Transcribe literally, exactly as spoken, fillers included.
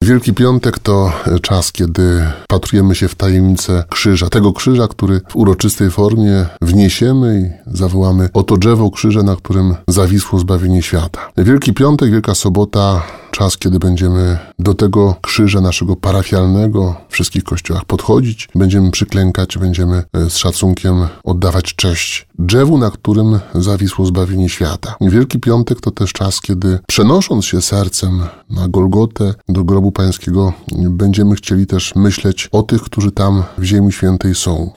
Wielki Piątek to czas, kiedy wpatrujemy się w tajemnicę krzyża. Tego krzyża, który w uroczystej formie wniesiemy i zawołamy: oto drzewo krzyża, na którym zawisło zbawienie świata. Wielki Piątek, Wielka Sobota, czas, kiedy będziemy do tego krzyża naszego parafialnego w wszystkich kościołach podchodzić, będziemy przyklękać, będziemy z szacunkiem oddawać cześć drzewu, na którym zawisło zbawienie świata. Wielki Piątek to też czas, kiedy przenosząc się sercem na Golgotę, do grobu Pańskiego, będziemy chcieli też myśleć o tych, którzy tam w Ziemi Świętej są.